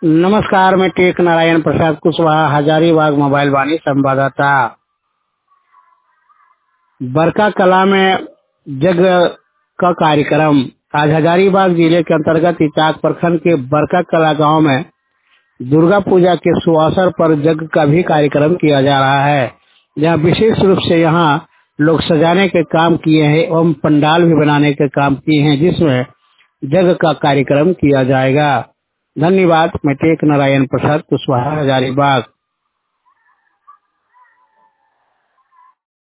नमस्कार, मैं टेक नारायण प्रसाद कुशवाहा, हजारीबाग मोबाइल वाणी संवाददाता। बरका कला में जग का कार्यक्रम। आज हजारीबाग जिले के अंतर्गत इचाक प्रखंड के बरका कला गांव में दुर्गा पूजा के सुअवसर पर जग का भी कार्यक्रम किया जा रहा है, जहां विशेष रूप से यहां लोग सजाने के काम किए हैं एवं पंडाल भी बनाने के काम किए हैं, जिसमें जग का कार्यक्रम किया जाएगा। धन्यवाद। मैं टेक नारायण प्रसाद कुशवाहा, हजारीबाग।